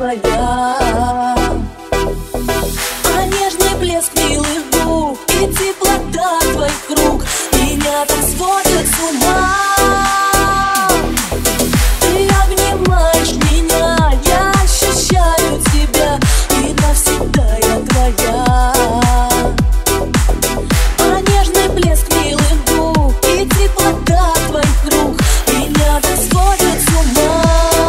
твоя. А нежный блеск милых губ и теплота твоих рук меня так сводят с ума. Ты обнимаешь меня, я ощущаю тебя, и навсегда я твоя. А нежный блеск милых губ и теплота твоих рук меня так сводят с ума.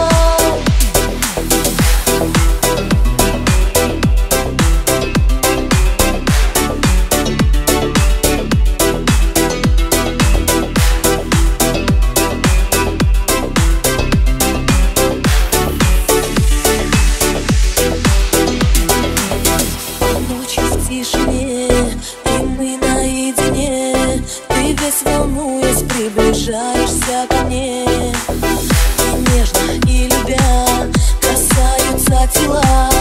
И мы наедине, ты весь волнуясь приближаешься ко мне. И нежно, и любя касаются тела.